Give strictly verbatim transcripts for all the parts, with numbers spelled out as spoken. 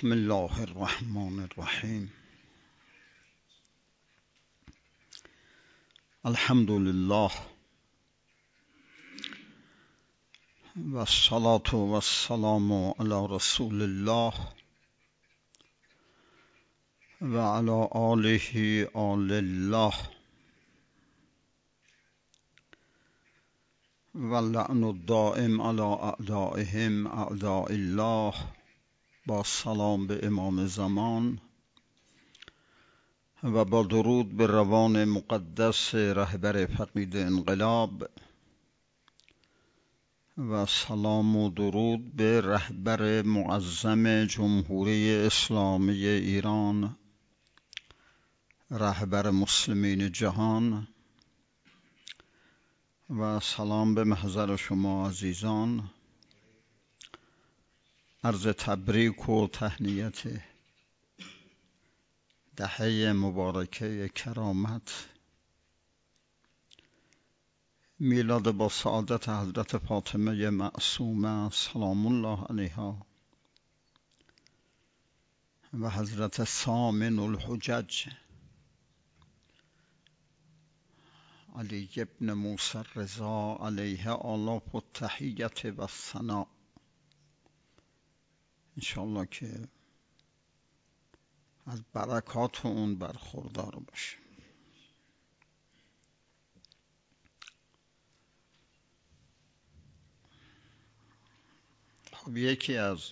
بسم الله الرحمن الرحیم. الحمد لله و الصلاة و السلام علی رسول الله و علی آله آل الله و اللعن الدائم علی اعدائهم اعداء الله. با سلام به امام زمان و با درود به روان مقدس رهبر فقید انقلاب و سلام و درود به رهبر معظم جمهوری اسلامی ایران، رهبر مسلمین جهان، و سلام به محضر شما عزیزان. عرض تبریک و تهنیت دهه مبارکه کرامت، میلاد با سعادت حضرت فاطمه معصومه سلام الله علیها و حضرت ثامن الحجج علی ابن موسی الرضا علیه آلاف التحیت و الثناء. انشاءالله که از برکات اون برخوردار باشه. خب یکی از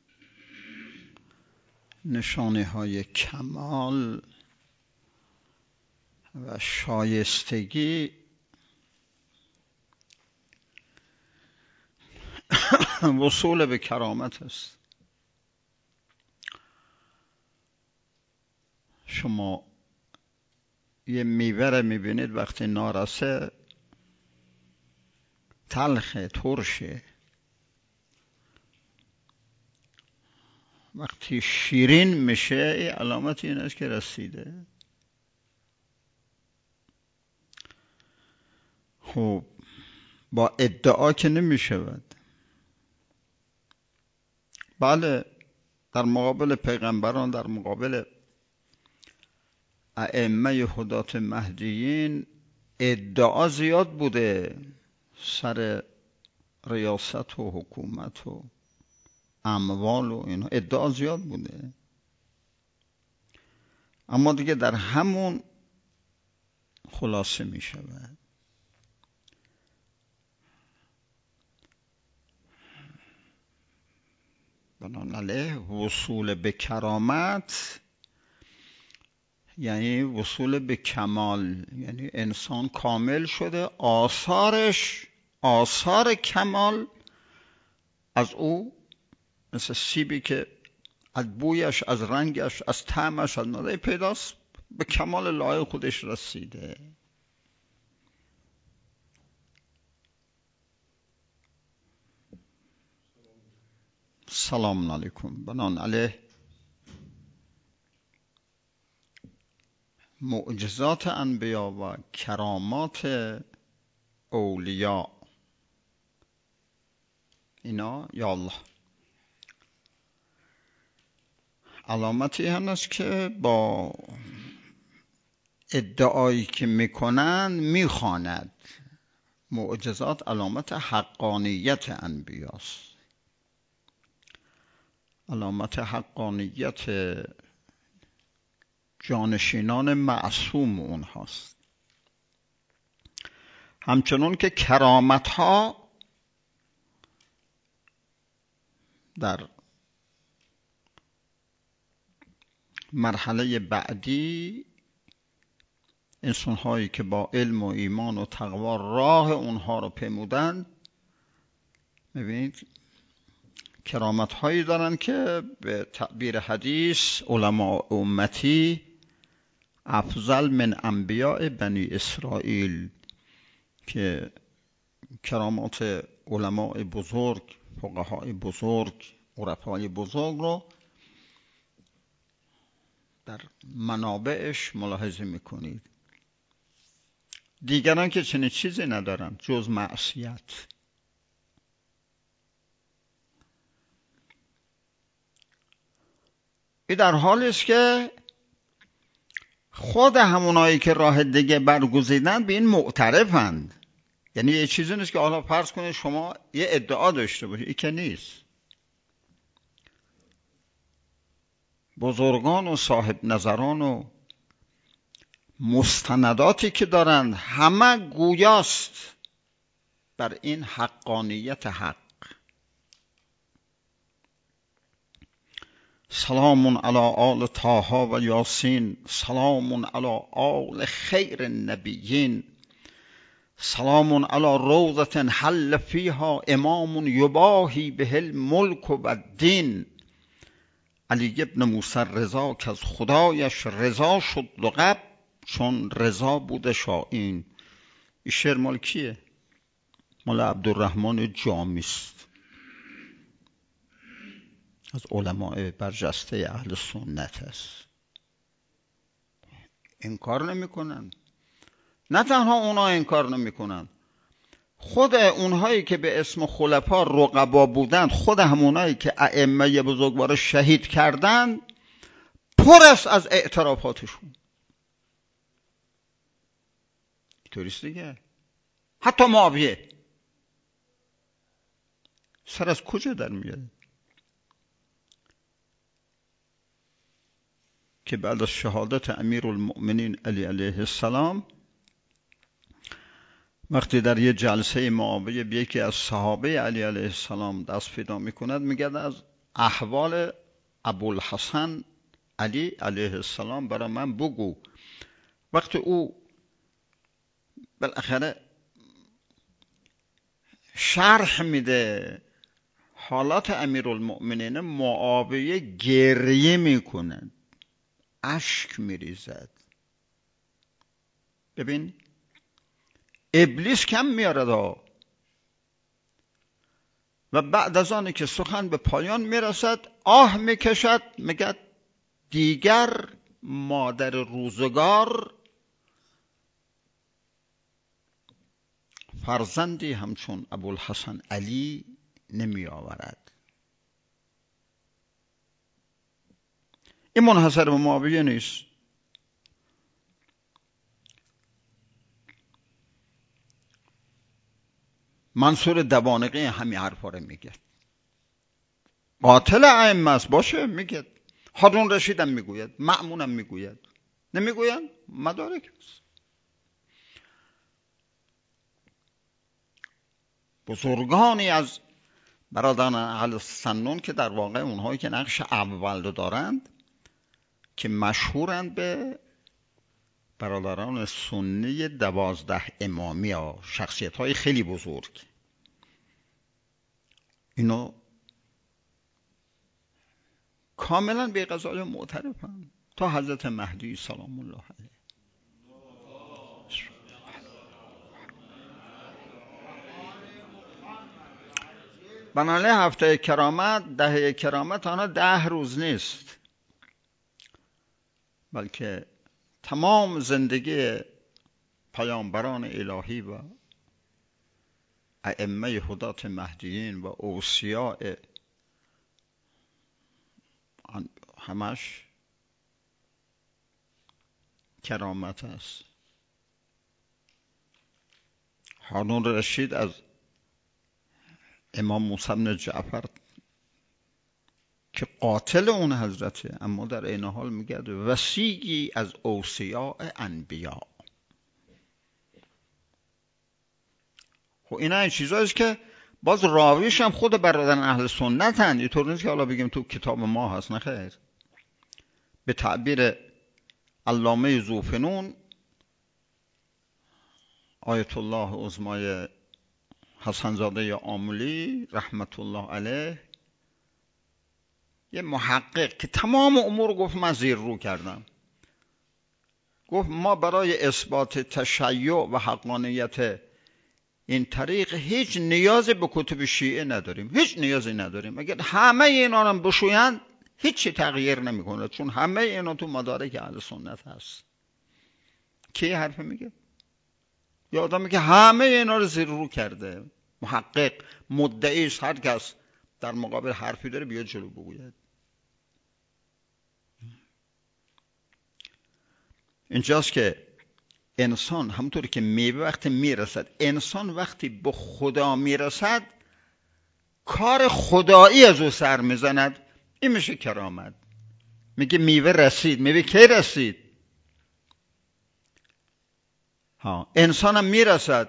نشانه های کمال و شایستگی وصول به کرامت است. شما یه میوه رو میبینید وقتی نارسه تلخه، ترشه، وقتی شیرین میشه این علامت این است که رسیده. خب با ادعا که نمیشود. بله، در مقابل پیغمبران، در مقابل ائمه هدات مهدیین ادعا زیاد بوده سر ریاست و حکومت و اموال و اینا، ادعا زیاد بوده، اما دیگه در همون خلاصه می شود. بنابراین وصول به کرامت یعنی وصول به کمال، یعنی انسان کامل شده، آثارش آثار کمال از او مثل سیبی که از بویش، از رنگش، از طعمش، از نظر پیداست، به کمال لایق خودش رسیده. سلام علیکم. بنان علیه معجزات انبیا و کرامات اولیاء، اینا یا الله علامتی هست که با ادعایی که میکنن میخواند. معجزات علامت حقانیت انبیاست، علامت حقانیت جانشینان معصوم اونهاست. همچنان که کرامت ها در مرحله بعدی انسان هایی که با علم و ایمان و تقوا راه اونها رو پیمودند، میبینید کرامت هایی دارن که به تعبیر حدیث علماء امتی افضل من انبیاء بنی اسرائیل، که کرامات علماء بزرگ، فقهای بزرگ، عرفای بزرگ رو در منابعش ملاحظه میکنید. دیگران که چنین چیزی ندارن جز معصیت. این در حالی است که خود همونایی که راه دیگه برگزیدن به این معترفند. یعنی یه چیزی نیست که حالا فرض کنید شما یه ادعا داشته باشید، این که نیست. بزرگان و صاحب نظران و مستنداتی که دارند همه گویاست بر این حقانیت حق. سلام علی آل طه و یاسین، سلام علی آل خیر النبیین، سلام علی روضة حل فیها امام یباهی به الملک و الدین. علی ابن موسی رضا که از خدایش رضا شد لقب، چون رضا بوده شاهین. این شعر مال کیه؟ مال عبدالرحمن جامی است، از علماء برجسته اهل سنت است. انکار نمی کنن. نه تنها اونا انکار نمی کنن، خود اونهایی که به اسم خلفا رقبا بودند، خود همونایی که ائمه بزرگوار شهید کردند، پر است از اعترافاتشون. اینطوریست دیگه. حتی معاویه سر از کجا در میاد که بعد از شهادت امیرالمؤمنین علی علیه السلام، وقتی در یه جلسه معاویه به یکی از صحابه علی علیه السلام دست پیدا میکند، میگه از احوال ابوالحسن علی علیه السلام برای من بگو. وقتی او بالاخره شرح میده حالات امیرالمؤمنین، معاویه گریه میکنه، اشک میریزد. ببین ابلیس کم میارد ها. و بعد از آنی که سخن به پایان میرسد آه میکشد، میگه دیگر مادر روزگار فرزندی همچون ابوالحسن علی نمی آورد. این منحصر به معاویه نیست. منصور دوانقی همین حرفا رو میگه. قاتل ائمه است باشه، میگه. هارون رشید هم میگوید، مأمون هم میگوید. نمیگوید؟ مدارک است. بزرگانی از برادران اهل سنن که در واقع اونهایی که نقش اول دارند، که مشهورند به برادران سنی دوازده امامی ها، شخصیت های خیلی بزرگ، اینو کاملا به قضایا معترفن، تا حضرت مهدی سلام الله علیه. بنابراین هفته کرامت، دهه کرامت آنها ده روز نیست، بلکه تمام زندگی پیامبران الهی و ائمه هدات مهدیین و اوصیاء همش کرامت است. هارون رشید از امام موسی بن جعفر که قاتل اون حضرته، اما در این حال میگه وصیی از اوصیاء انبیا. خب اینا این چیزاییست که باز راویش هم خود برادران اهل سنت هست. اینطور نیست که حالا بگیم تو کتاب ما هست، نه خیر. به تعبیر علامه ذوفنون، آیت الله عظمای حسن زاده آملی رحمت الله علیه، یه محقق که تمام امور گفت من زیر رو کردم، گفت ما برای اثبات تشیع و حقانیت این طریق هیچ نیازی به کتب شیعه نداریم، هیچ نیازی نداریم. اگر همه اینا رو بشویند هیچی تغییر نمیکنه، چون همه اینا تو مدارک اهل سنت هست. کی حرف میگه؟ یا آدمی که همه اینا رو زیر رو کرده، محقق، مدعیش، هر کس در مقابل حرفی داره بیاد جلو بگوید. اینجاست که انسان همونطوری که میوه وقتی میرسد، انسان وقتی به خدا میرسد کار خدایی از او سر میزند. این میشه کرامت. میگه میوه رسید. میوه کی رسید؟ ها، انسان هم میرسد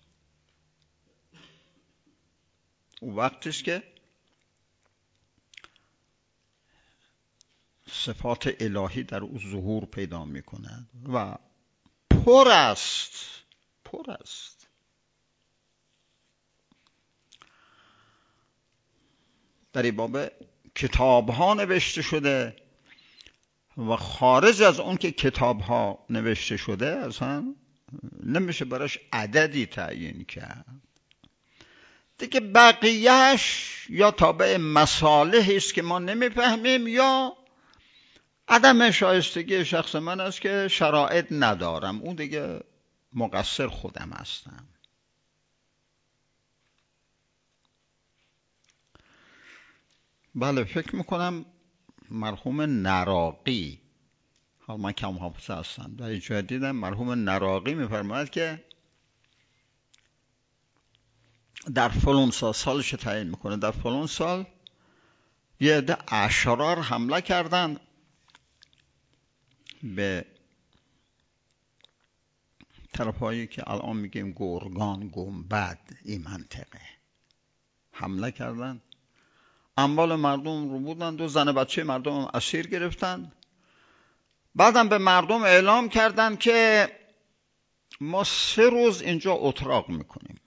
اون وقتش که صفات الهی در او ظهور پیدا میکند و پر است پر است. در این باب کتاب ها نوشته شده و خارج از اون که کتاب ها نوشته شده اصلا نمیشه براش عددی تعیین کرد دیگه. بقیهش یا تابع مصالحی است که ما نمیفهمیم یا عدم شایستگی شخص من است که شرایط ندارم، اون دیگه مقصر خودم هستم. بله، فکر میکنم مرحوم نراقی، حالا من کم حافظه هستم، در اینجا دیدم مرحوم نراقی میفرماید که در فلان سال، سالش تعیین میکنه، در فلان سال یه عده اشرار حمله کردن به طرفایی که الان میگیم گرگان، گنبد، این منطقه حمله کردن، اموال مردم رو بودن، دو زن بچه مردم هم اسیر گرفتن. بعدم به مردم اعلام کردن که ما سه روز اینجا اتراق میکنیم،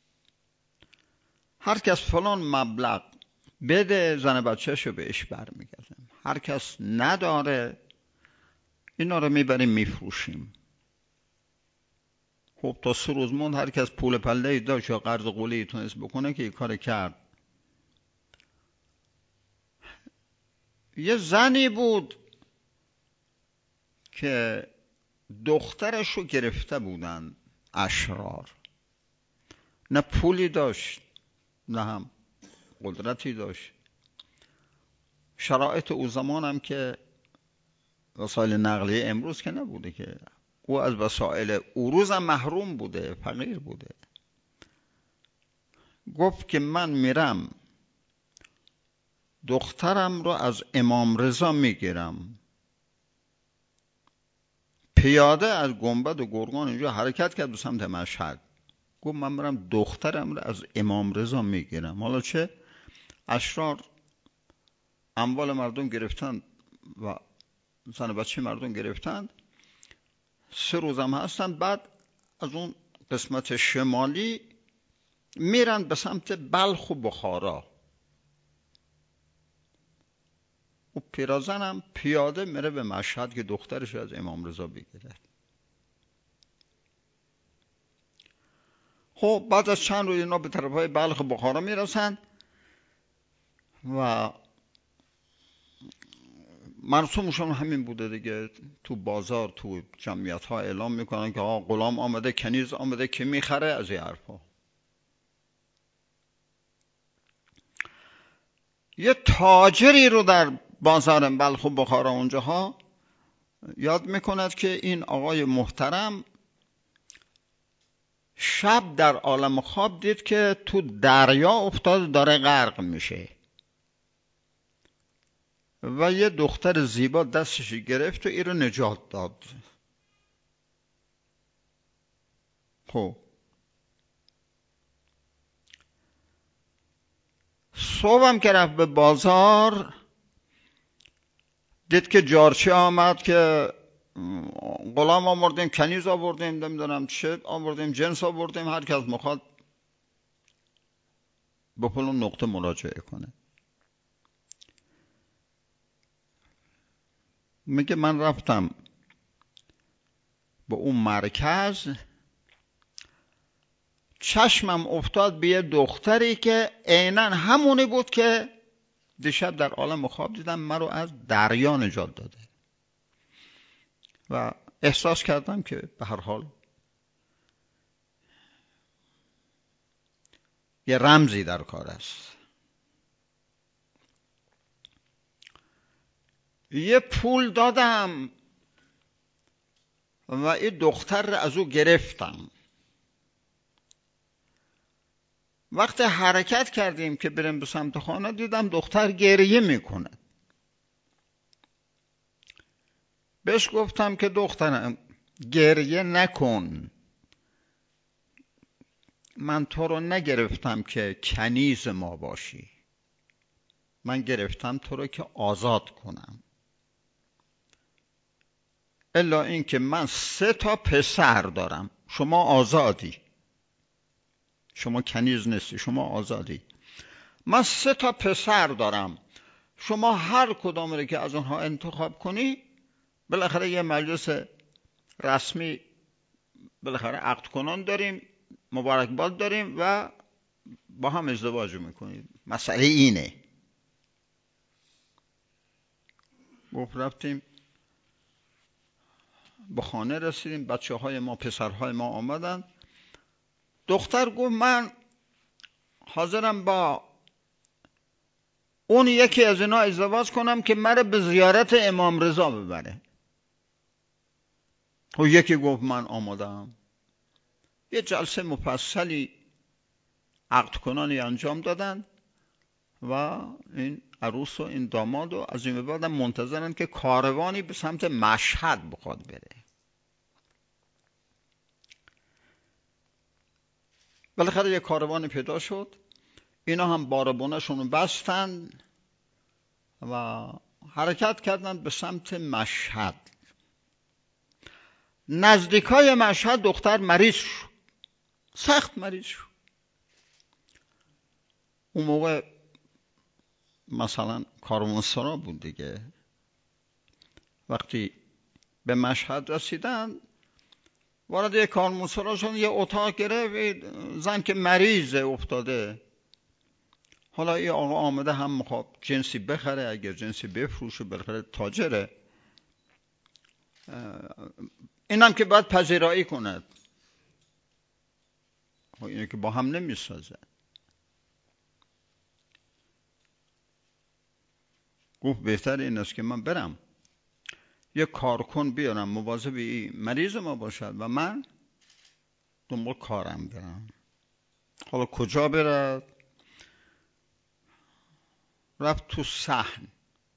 هر کس فلان مبلغ بده زن بچه‌شو بهش برمیگردیم، هر کس نداره اینا رو میبریم میفروشیم. خب تا سه روز موند، هر کس پول پله‌ای داشت یا قرض قوله‌ای تونست بکنه که این کار کرد. یه زنی بود که دخترش رو گرفته بودن اشرار، نه پولی داشت نه هم قدرتی داشت. شرایط او زمان هم که وسایل نقلیه امروز که نبوده، که او از وسایل او روز هم محروم بوده، فقیر بوده. گفت که من میرم دخترم رو از امام رضا میگیرم. پیاده از گنبد و گرگان اینجا حرکت کرد به سمت مشهد. گفت من میرم دخترم رو از امام رضا میگیرم. حالا چه؟ اشرار اموال مردم گرفتن و زن بچه مردم گرفتن، سه روزم هستن. بعد از اون قسمت شمالی میرن به سمت بلخ و بخارا. و پیرازنم پیاده میره به مشهد که دخترش از امام رضا بگیره. خب بعد از چند روز اینا به طرفای بلخ و بخارا میرسن و مرسومشون همین بوده دیگه، تو بازار تو جمعیت ها اعلام میکنن که آقا غلام آمده، کنیز آمده، که میخره، از این حرفا. یه تاجری رو در بازار بلخ و بخارا اونجاها یاد میکند که این آقای محترم شب در عالم خواب دید که تو دریا افتاد، داره غرق میشه و یه دختر زیبا دستش گرفت و این رو نجات داد. خب صبحم که رفت به بازار دید که جارچی آمد که غلام آوردیم، کنیز آوردیم، نمیدونم چه آوردیم، جنس آوردیم، هر کس میخواد به فلان نقطه مراجعه کنه. میگه من رفتم به اون مرکز، چشمم افتاد به یه دختری که عیناً همونی بود که دیشب در عالم خواب دیدم من رو از دریا نجات داده و احساس کردم که به هر حال یه رمزی در کار است. یه پول دادم و این دختر رو از او گرفتم. وقتی حرکت کردیم که بریم به سمت خانه دیدم دختر گریه میکنه. بهش گفتم که دخترم گریه نکن، من تو رو نگرفتم که کنیز ما باشی، من گرفتم تو رو که آزاد کنم. الا این که من سه تا پسر دارم، شما آزادی، شما کنیز نیستی، شما آزادی. من سه تا پسر دارم، شما هر کدام رو که از اونها انتخاب کنی بالاخره یه مجلس رسمی بالاخره عقد کنان داریم، مبارکباد داریم و با هم ازدواج میکنیم. مسئله اینه. گفت رفتیم به خانه رسیدیم، بچه های ما پسرهای ما آمدن. دختر گفت من حاضرم با اون یکی از اینا ازدواج کنم که مرا به زیارت امام رضا ببره. و یکی گفت من آمادم. یه جلسه مفصلی عقد کنانی انجام دادن و این عروس و این داماد و از این بعد منتظرن که کاروانی به سمت مشهد بخواد بره. بالاخره یه کاروانی پیدا شد، اینا هم باربونشون رو بستن و حرکت کردن به سمت مشهد. نزدیکای مشهد دختر مریض شد، سخت مریض شد. اون موقع مثلا کاروانسرا بود دیگه. وقتی به مشهد رسیدن وارد یک کاروانسرا شدن، یه اتاق گرفت، زن که مریضه افتاده. حالا این آقا آمده هم میخواد جنسی بخره، اگر جنسی بفروشه بالاخره تاجره، اینم که باید پذیرایی کند، اینه که با هم نمیسازه. گفت بهتر این است که من برم یه کارکن بیارم مواظب این مریض ما باشد و من دنبال کارم برم. حالا کجا برد؟ رفت تو صحن.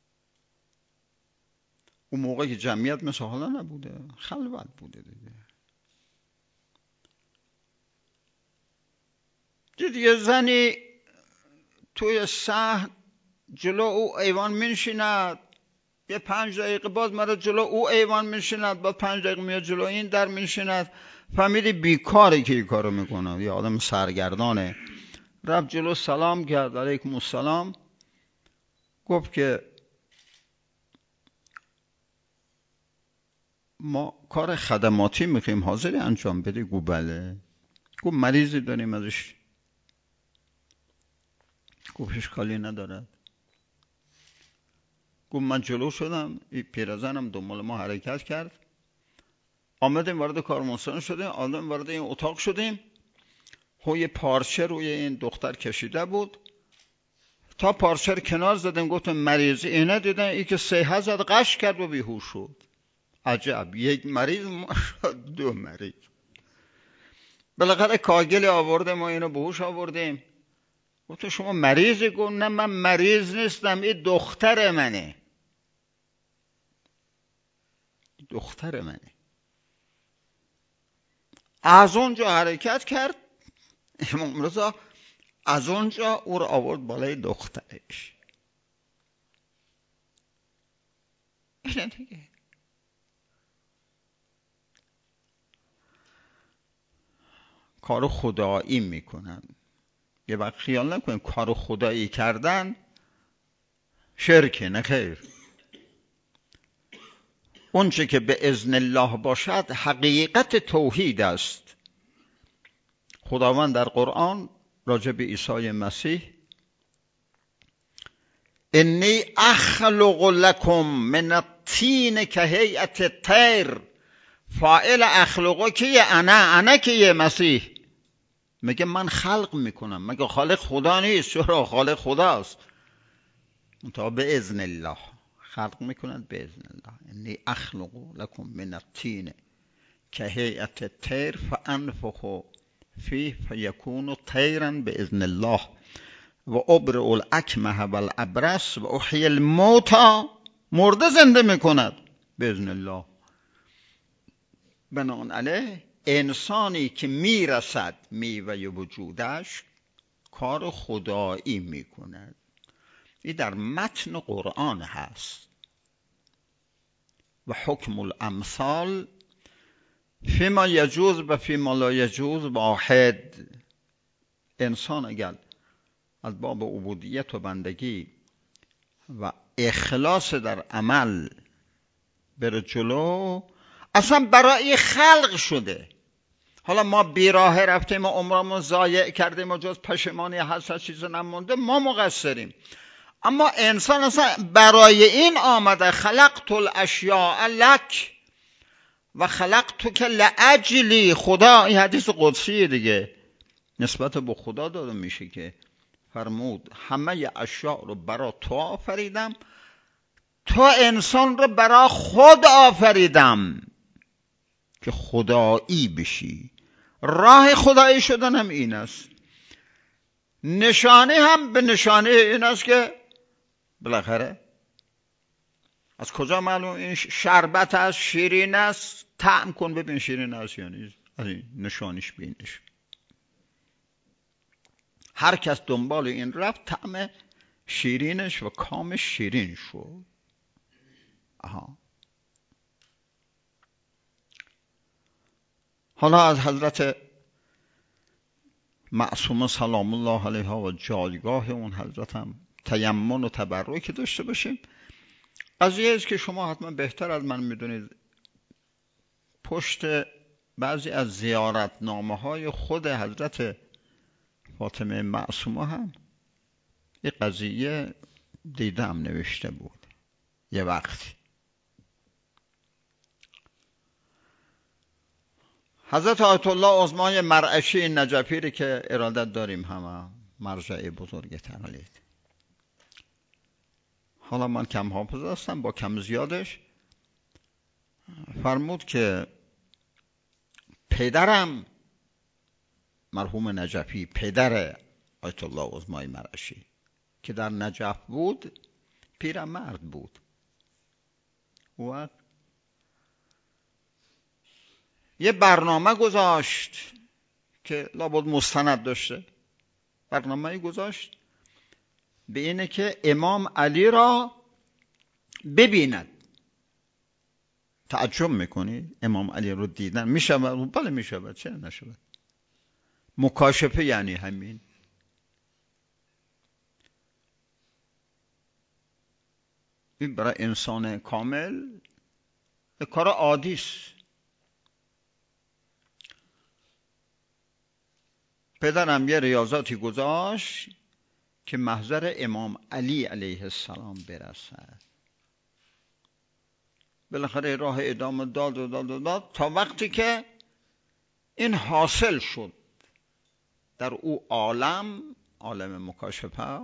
اون موقع که جمعیت مثل حالا نبوده، خلوت بوده دیگه. دید یه زنی توی صحن جلو او ایوان منشیند، یه پنج دقیقه بعد مرا جلو او ایوان منشیند، بعد پنج دقیقه میاد جلو این در منشیند. فهمیدی بیکاره که این کارو میکنه، یه آدم سرگردانه. رفت جلو سلام کرد، علیکم السلام. گفت که ما کار خدماتی میخواییم، حاضری انجام بدی؟ گفت بله. گفت مریضی داریم ازش؟ گفت اشکالی ندارد. گفت من جلو شدم، این پیرزنم دنبال ما حرکت کرد، آمدیم وارد کاروانسرا شدیم، آمدیم وارد این اتاق شدیم. یه پارچه روی این دختر کشیده بود، تا پارچه رو کنار زدیم گفتم مریضی اینه، دیدن این که سیحه زد، قش کرد و بیهوش شد. عجب، یک مریض ما شد دو مریض. بالاخره کاگل آورده، ما اینو بهوش آوردیم. گفتم شما مریضی؟ گفت نه من مریض نیستم، این دختر منه، دختر منه. از اونجا حرکت کرد امام رضا، از اونجا او رو آورد بالای دخترش. اینه دیگه. کار خدایی میکنن. یه وقت خیال نکنیم کار خدایی کردن شرکه، نه خیر. اون چه که به اذن الله باشد حقیقت توحید است. خداوند در قرآن راجع به عیسی مسیح انی اخلق لکم من الطین کهیئت الطیر، فاعل اخلقو کیه؟ انا انا کیه؟ مسیح. میگه من خلق میکنم. مگه خالق خدا نیست؟ چرا خالق خداست، منتها به اذن الله خلق میکنند، به اذن الله. انی اخلق لکم من الطین که هیئت طیر فانفخ فیه فیکون طیرا باذن الله و ابرئ الاکمه و الابرص و احیی الموتی، مرده زنده میکند باذن الله. بناء علیه انسانی که میرسد میوه وجودش کار خدایی میکند. این در متن قرآن هست. و حکم الامثال فیما یجوز و فیما لا یجوز واحد. انسان اگر از باب عبودیت و بندگی و اخلاص در عمل بره جلو، اصلا برای خلق شده. حالا ما بیراه رفتیم و عمرمون ضایع کردیم و جز پشیمانی هست چیز نمونده، ما مقصریم. اما انسان اصلا برای این آمده. خلقت الاشیاء لک و خلقتک لاجلی. خدا، این حدیث قدسی دیگه نسبت به خدا داده میشه که فرمود همه اشیاء رو برای تو آفریدم، تو انسان رو برای خود آفریدم که خدایی بشی. راه خدایی شدن هم این است. نشانه هم به نشانه این است که بالاخره از کجا معلوم این شربت است شیرین است؟ طعم کن ببین شیرین است یا نیست. از این نشانش بینش. هر کس دنبال این رفت طعم شیرینش و کامش شیرین شد. آها. حالا از حضرت معصومه سلام الله علیها و جایگاه اون حضرت هم تیمن و تبرک داشته باشیم. قضیه است که شما حتما بهتر از من میدونید. پشت بعضی از زیارتنامه های خود حضرت فاطمه معصومه هم یه قضیه دیدم نوشته بود یه وقتی. حضرت آیت الله عظمای مرعشی نجفی که ارادت داریم، همه مرجع بزرگ تنالید. حالا من کم حافظ هستم، با کم زیادش فرمود که پدرم مرحوم نجفی، پدر آیت الله عظمای مرعشی که در نجف بود، پیرمرد بود و یه برنامه گذاشت که لابد مستند داشته. برنامه گذاشت به اینه که امام علی را ببیند. تعجب میکنی امام علی رو دیدن میشود؟ بله میشود، چه نشود. مکاشفه یعنی همین. این برای انسان کامل کار عادی است. پدرم یه ریاضاتی گذاشت که محضر امام علی علیه السلام برسد. بالاخره راه ادامه داد و داد و داد تا وقتی که این حاصل شد در او عالم، عالم مکاشفه.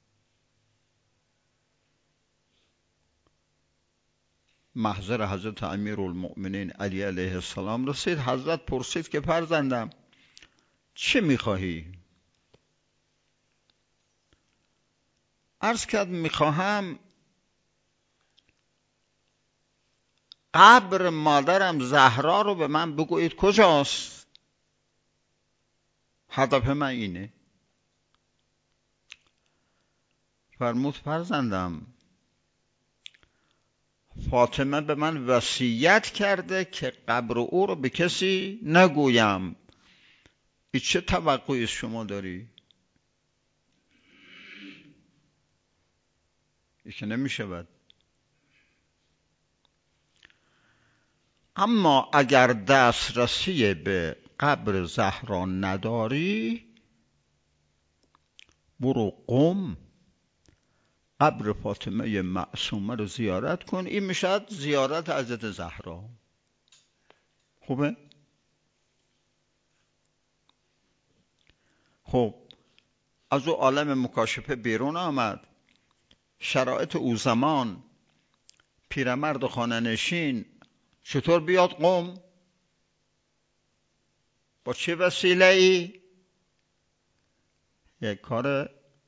محضر حضرت امیرالمؤمنین علی علیه السلام رسید. حضرت پرسید که فرزندم چه میخواهی؟ عرض کرد میخواهم قبر مادرم زهرا رو به من بگویید کجاست. هدف من اینه. فرمود فرزندم فاطمه به من وصیت کرده که قبر او رو به کسی نگویم. این چه توقعی شما داری؟ این که نمیشود. اما اگر دسترسی به قبر زهرا نداری، برو قم قبر فاطمه معصومه رو زیارت کن. این میشد زیارت حضرت زهرا. خوبه؟ خب از او عالم مکاشفه بیرون آمد. شرایط او زمان، پیرمرد و خانه نشین چطور بیاد قم؟ با چه وسیله ای؟ یک کار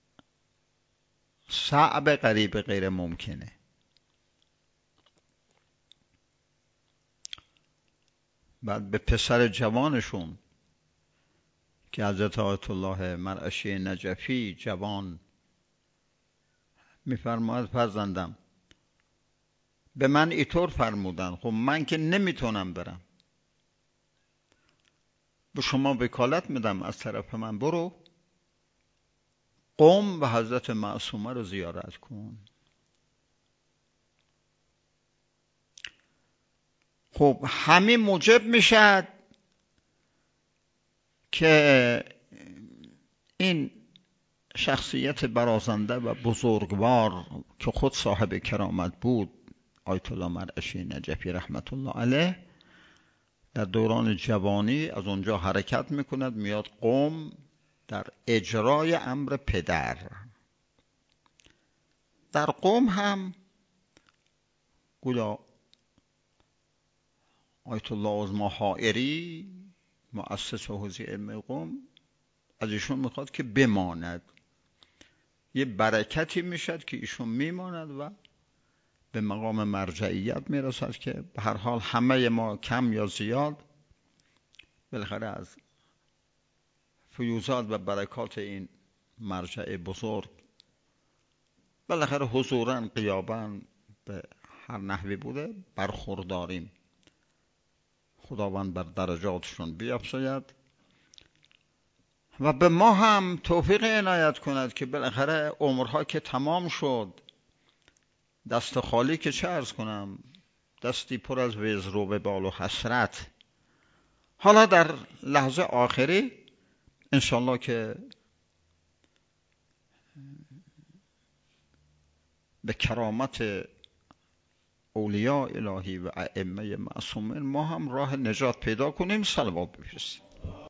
صعب، غریب، غیر ممکنه. بعد به پسر جوانشون که حضرت آیت الله مرعشی نجفی جوان میفرماید فرزندم به من اینطور فرمودن، خب من که نمیتونم برم، به شما وکالت میدم از طرف من برو قم و حضرت معصومه رو زیارت کن. خب همین موجب میشد که این شخصیت برازنده و بزرگوار که خود صاحب کرامت بود، آیت الله مرعشی نجفی رحمت الله علیه، در دوران جوانی از اونجا حرکت میکند میاد قم در اجرای امر پدر. در قم هم گویا آیت الله عظما حائری مؤسس حوزه علم قم از ایشون میخواد که بماند، یه برکتی میشد که ایشون میماند و به مقام مرجعیت میرسد که به هر حال همه ما کم یا زیاد بالاخره از فیوزات و برکات این مرجع بزرگ بالاخره حضوراً غیاباً به هر نحوی بوده برخورداریم. خداوند بر درجاتشون بیفزاید و به ما هم توفیق عنایت کند که بالاخره عمرها که تمام شد، دست خالی که چه عرض کنم، دستی پر از وزر و وبال و حسرت. حالا در لحظه آخری انشالله که به کرامت اولیاء الهی و ائمه معصومین ما هم راه نجات پیدا کنیم. صلوات بفرستیم.